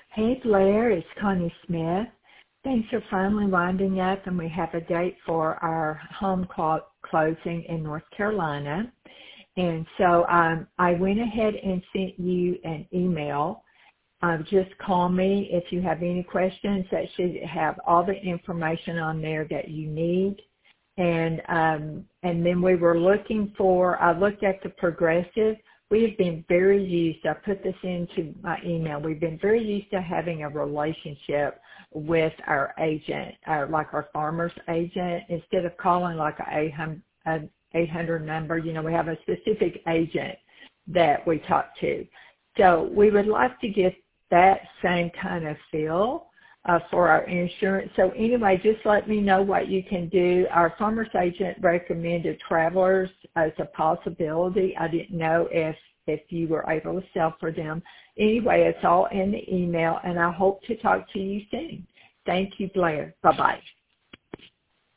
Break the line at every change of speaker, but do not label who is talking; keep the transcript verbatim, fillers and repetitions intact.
Hey Blair, it's Connie Smith. Things are finally winding up and we have a date for our home clo- closing in North Carolina. And so um, I went ahead and sent you an email. Uh, just call me if you have any questions. That should have all the information on there that you need. And um, and then we were looking for, I looked at the Progressive. We have been very used, I put this into my email, we've been very used to having a relationship with our agent, our, like our farmer's agent. Instead of calling like a eight hundred number, you know, we have a specific agent that we talk to. So we would like to get that same kind of feel uh, for our insurance. So anyway, just let me know what you can do. Our farmer's agent recommended Travelers as a possibility. I didn't know if, if you were able to sell for them. Anyway, it's all in the email, and I hope to talk to you soon. Thank you, Blair. Bye-bye.